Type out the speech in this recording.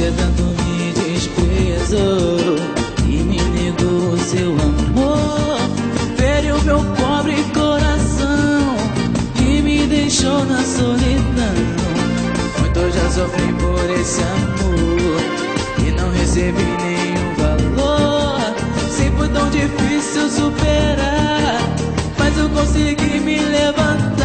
Você tanto me desprezou e me negou seu amor. Feriu meu pobre coração e me deixou na solidão. Muito eu já sofri por esse amor e não recebi nenhum valor. Sempre foi tão difícil superar, mas eu consegui me levantar.